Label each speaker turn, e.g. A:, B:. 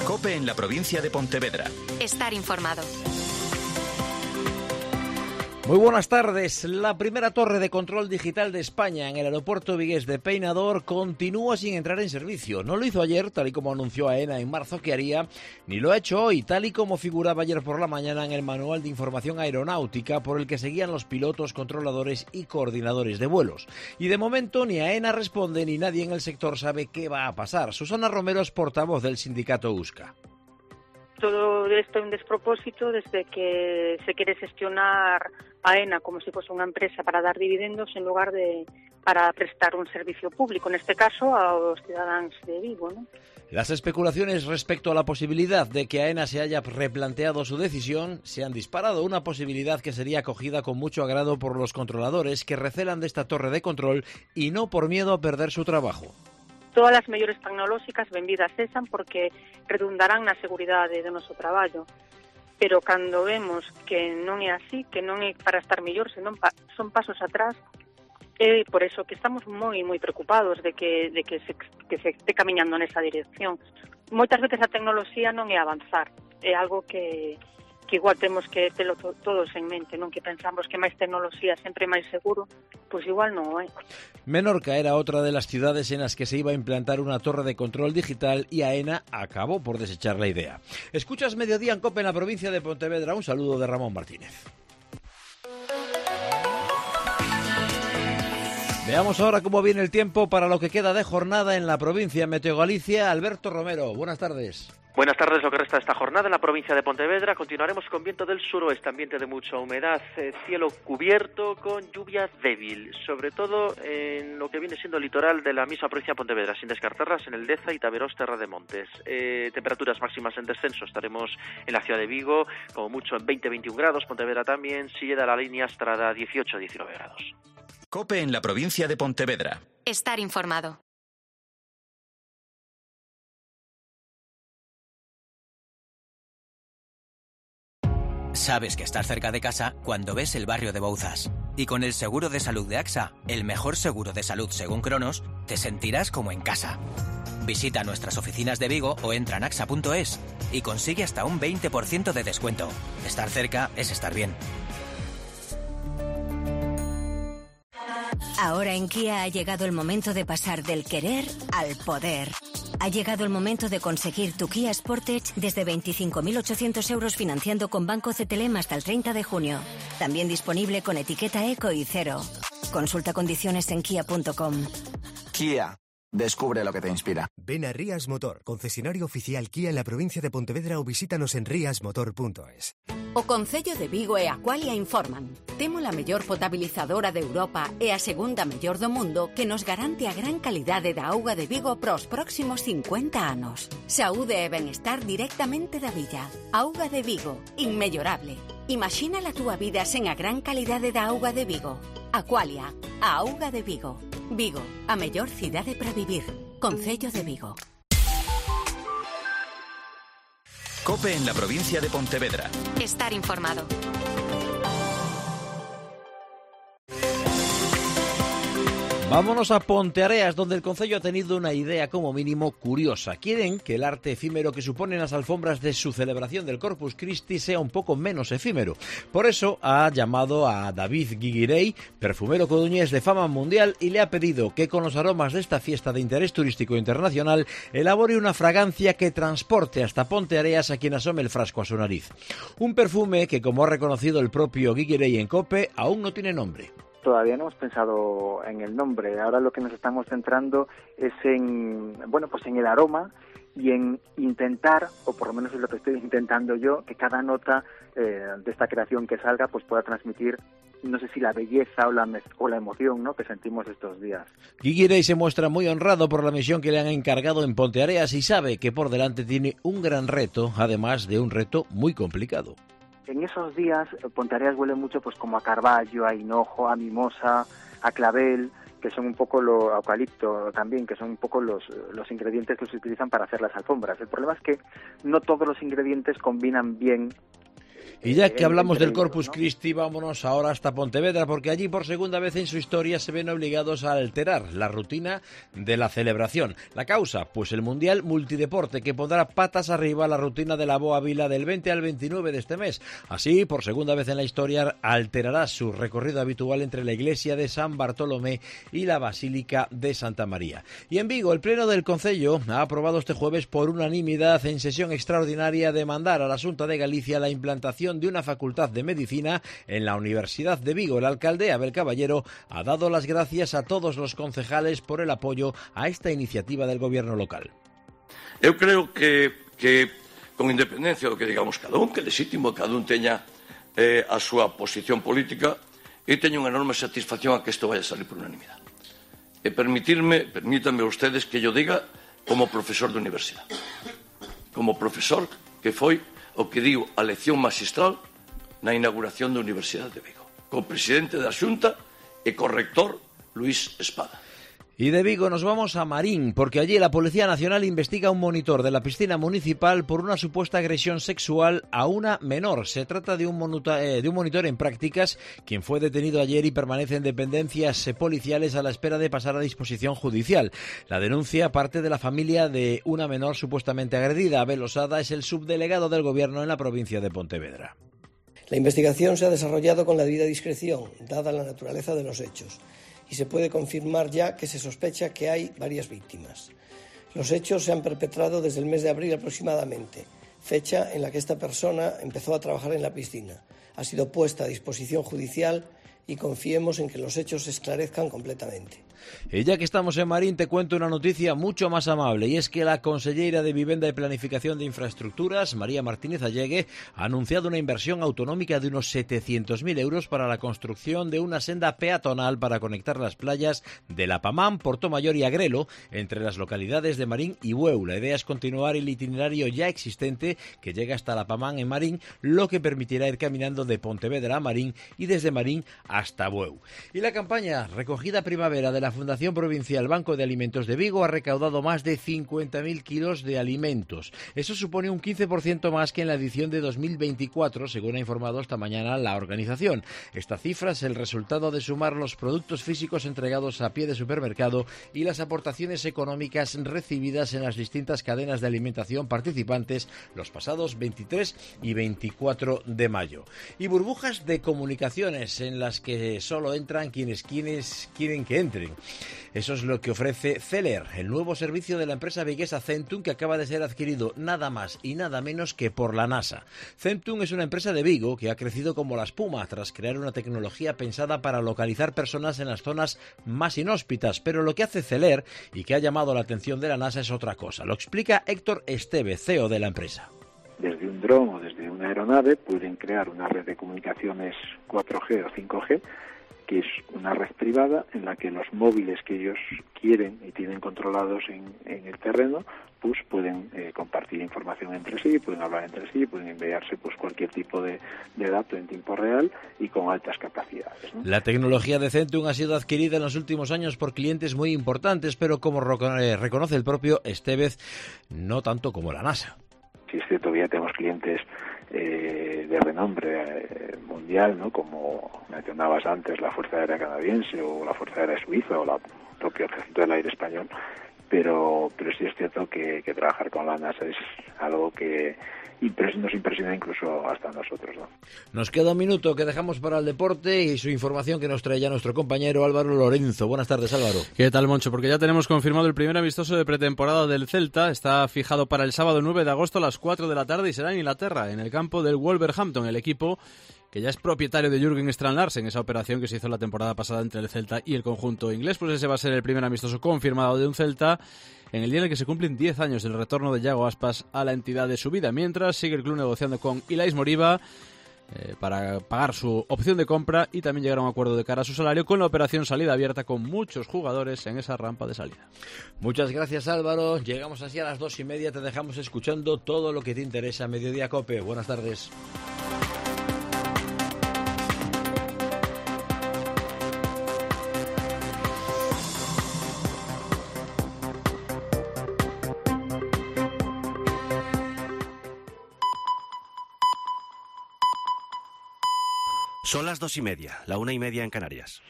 A: COPE en la provincia de Pontevedra.
B: Estar informado.
C: Muy buenas tardes. La primera torre de control digital de España en el aeropuerto vigués de Peinador continúa sin entrar en servicio. No lo hizo ayer, tal y como anunció AENA en marzo que haría, ni lo ha hecho hoy, tal y como figuraba ayer por la mañana en el Manual de Información Aeronáutica por el que seguían los pilotos, controladores y coordinadores de vuelos. Y de momento ni AENA responde ni nadie en el sector sabe qué va a pasar. Susana Romero es portavoz del sindicato USCA.
D: Todo esto es un despropósito desde que se quiere gestionar AENA como si fuese una empresa para dar dividendos en lugar de para prestar un servicio público, en este caso a los ciudadanos de Vigo, ¿no?
C: Las especulaciones respecto a la posibilidad de que AENA se haya replanteado su decisión se han disparado, una posibilidad que sería acogida con mucho agrado por los controladores que recelan de esta torre de control y no por miedo a perder su trabajo.
D: Todas as mellores tecnolóxicas benvidas sean porque redundarán na seguridade do noso traballo. Pero cando vemos que non é así, que non é para estar mellor, senón son pasos atrás, é por eso que estamos moi preocupados de que se este camiñando nesa dirección. Moitas veces a tecnoloxía non é avanzar, é algo que igual temos que telo todos en mente, non que pensamos que máis tecnoloxía sempre máis seguro, pois igual non é.
C: Menorca era otra de las ciudades en las que se iba a implantar una torre de control digital y AENA acabó por desechar la idea. Escuchas Mediodía en COPE en la provincia de Pontevedra. Un saludo de Ramón Martínez. Veamos ahora cómo viene el tiempo para lo que queda de jornada en la provincia. Meteo Galicia, Alberto Romero. Buenas tardes.
E: Buenas tardes. Lo que resta de esta jornada en la provincia de Pontevedra continuaremos con viento del suroeste, ambiente de mucha humedad, cielo cubierto con lluvia débil, sobre todo en lo que viene siendo el litoral de la misma provincia de Pontevedra, sin descartarlas en el Deza y Taberós, Terra de Montes. Temperaturas máximas en descenso, estaremos en la ciudad de Vigo, como mucho en 20-21 grados, Pontevedra también, Silleda la línea Estrada 18-19 grados.
A: COPE en la provincia de Pontevedra.
B: Estar informado.
F: Sabes que estás cerca de casa cuando ves el barrio de Bouzas. Y con el seguro de salud de AXA, el mejor seguro de salud según Cronos, te sentirás como en casa. Visita nuestras oficinas de Vigo o entra en axa.es y consigue hasta un 20% de descuento. Estar cerca es estar bien.
G: Ahora en Kia ha llegado el momento de pasar del querer al poder. Ha llegado el momento de conseguir tu Kia Sportage desde 25.800 euros financiando con Banco CTLM hasta el 30 de junio. También disponible con etiqueta eco y cero. Consulta condiciones en kia.com.
H: Kia. Descubre lo que te inspira.
I: Ven a Rías Motor, concesionario oficial Kia en la provincia de Pontevedra, o visítanos en riasmotor.es.
J: O Concello de Vigo e Aqualia informan. Temos a mellor potabilizadora de Europa e a segunda mellor do mundo que nos garante a gran calidade da auga de Vigo para os próximos 50 anos. Saúde e benestar directamente da villa. Auga de Vigo, inmellorable. Imagina a túa vida sen a gran calidade da auga de Vigo. Aqualia, a auga de Vigo. Vigo, a mellor cidade para vivir. Concello de Vigo.
A: COPE en la provincia de Pontevedra.
B: Estar informado.
C: Vámonos a Ponteareas, donde el concello ha tenido una idea como mínimo curiosa. Quieren que el arte efímero que suponen las alfombras de su celebración del Corpus Christi sea un poco menos efímero. Por eso ha llamado a David Guiguirey, perfumero coruñés de fama mundial, y le ha pedido que con los aromas de esta fiesta de interés turístico internacional elabore una fragancia que transporte hasta Ponteareas a quien asome el frasco a su nariz. Un perfume que, como ha reconocido el propio Guiguirey en COPE, aún no tiene nombre.
K: Todavía no hemos pensado en el nombre. Ahora lo que nos estamos centrando es en el aroma y en intentar, o por lo menos es lo que estoy intentando yo, que cada nota de esta creación que salga pues pueda transmitir, no sé si la belleza o la emoción, ¿no?, que sentimos estos días.
C: Guiguirey se muestra muy honrado por la misión que le han encargado en Ponteareas y sabe que por delante tiene un gran reto, además de un reto muy complicado.
K: En esos días Ponteareas huele mucho pues como a carballo, a hinojo, a mimosa, a clavel, que son un poco a eucalipto también, que son un poco los ingredientes que se utilizan para hacer las alfombras. El problema es que no todos los ingredientes combinan bien
C: Y ya que hablamos del Corpus Christi, vámonos ahora hasta Pontevedra, porque allí por segunda vez en su historia se ven obligados a alterar la rutina de la celebración. La causa, pues el Mundial Multideporte, que pondrá patas arriba la rutina de la Boa Vila del 20 al 29 de este mes. Así, por segunda vez en la historia, alterará su recorrido habitual entre la iglesia de San Bartolomé y la Basílica de Santa María. Y en Vigo, el Pleno del Concello ha aprobado este jueves por unanimidad en sesión extraordinaria demandar a la Xunta de Galicia la implantación de una facultad de medicina en la Universidad de Vigo. El alcalde Abel Caballero ha dado las gracias a todos los concejales por el apoyo a esta iniciativa del gobierno local.
L: Eu creo que con independencia do que digamos cada un, que é legítimo cada un teña a súa posición política, eu teño unha enorme satisfacción a que isto vaya a salir por unanimidade. E permítanme ustedes que yo diga como profesor de universidade. Como profesor que foi o que dio a lección magistral na inauguración da Universidade de Vigo, co presidente da Xunta e co rector Luís Espada.
C: Y de Vigo nos vamos a Marín, porque allí la Policía Nacional investiga a un monitor de la piscina municipal por una supuesta agresión sexual a una menor. Se trata de un monitor en prácticas, quien fue detenido ayer y permanece en dependencias policiales a la espera de pasar a disposición judicial. La denuncia parte de la familia de una menor supuestamente agredida. Abel Osada es el subdelegado del Gobierno en la provincia de Pontevedra.
M: La investigación se ha desarrollado con la debida discreción, dada la naturaleza de los hechos, y se puede confirmar ya que se sospecha que hay varias víctimas. Los hechos se han perpetrado desde el mes de abril aproximadamente, fecha en la que esta persona empezó a trabajar en la piscina. Ha sido puesta a disposición judicial y confiemos en que los hechos se esclarezcan completamente.
C: Y ya que estamos en Marín, te cuento una noticia mucho más amable, y es que la conselleira de Vivenda y Planificación de Infraestructuras, María Martínez Allegue, ha anunciado una inversión autonómica de unos 700.000 euros para la construcción de una senda peatonal para conectar las playas de La Pamán, Portomayor y Agrelo entre las localidades de Marín y Bueu. La idea es continuar el itinerario ya existente que llega hasta La Pamán en Marín, lo que permitirá ir caminando de Pontevedra a Marín y desde Marín hasta Bueu. Y la campaña Recogida Primavera de la Fundación Provincial Banco de Alimentos de Vigo ha recaudado más de 50.000 kilos de alimentos. Eso supone un 15% más que en la edición de 2024, según ha informado esta mañana la organización. Esta cifra es el resultado de sumar los productos físicos entregados a pie de supermercado y las aportaciones económicas recibidas en las distintas cadenas de alimentación participantes los pasados 23 y 24 de mayo. Y burbujas de comunicaciones en las que solo entran quienes quieren que entren. Eso es lo que ofrece Celer, el nuevo servicio de la empresa viguesa Centum, que acaba de ser adquirido nada más y nada menos que por la NASA. Centum es una empresa de Vigo que ha crecido como la espuma tras crear una tecnología pensada para localizar personas en las zonas más inhóspitas, pero lo que hace Celer y que ha llamado la atención de la NASA es otra cosa. Lo explica Héctor Esteve, CEO de la empresa.
N: Desde un dron o desde una aeronave pueden crear una red de comunicaciones 4G o 5G, que es una red privada en la que los móviles que ellos quieren y tienen controlados en el terreno, pues pueden compartir información entre sí, pueden hablar entre sí, pueden enviarse pues cualquier tipo de dato en tiempo real y con altas capacidades, ¿no?
C: La tecnología de Centum ha sido adquirida en los últimos años por clientes muy importantes, pero como reconoce el propio Estevez, no tanto como la NASA.
N: Sí, es cierto que ya tenemos clientes de renombre mundial, ¿no? Como mencionabas antes, la Fuerza Aérea Canadiense o la Fuerza Aérea Suiza o la propio Ejército del Aire Español, pero sí es cierto que trabajar con la NASA es algo que nos impresiona incluso hasta a nosotros, ¿no?
C: Nos queda un minuto que dejamos para el deporte y su información que nos trae ya nuestro compañero Álvaro Lorenzo. Buenas tardes, Álvaro.
O: ¿Qué tal, Moncho? Porque ya tenemos confirmado el primer amistoso de pretemporada del Celta. Está fijado para el sábado 9 de agosto a las 4 de la tarde y será en Inglaterra, en el campo del Wolverhampton, el equipo que ya es propietario de Jürgen Strand Larsen, esa operación que se hizo la temporada pasada entre el Celta y el conjunto inglés. Pues ese va a ser el primer amistoso confirmado de un Celta en el día en el que se cumplen 10 años del retorno de Yago Aspas a la entidad de su vida. Mientras sigue el club negociando con Ilais Moriba para pagar su opción de compra y también llegar a un acuerdo de cara a su salario, con la operación salida abierta con muchos jugadores en esa rampa de salida.
C: Muchas gracias, Álvaro. Llegamos así a las 2:30. Te dejamos escuchando todo lo que te interesa. Mediodía Cope. Buenas tardes.
P: Son las 2:30, la 1:30 en Canarias.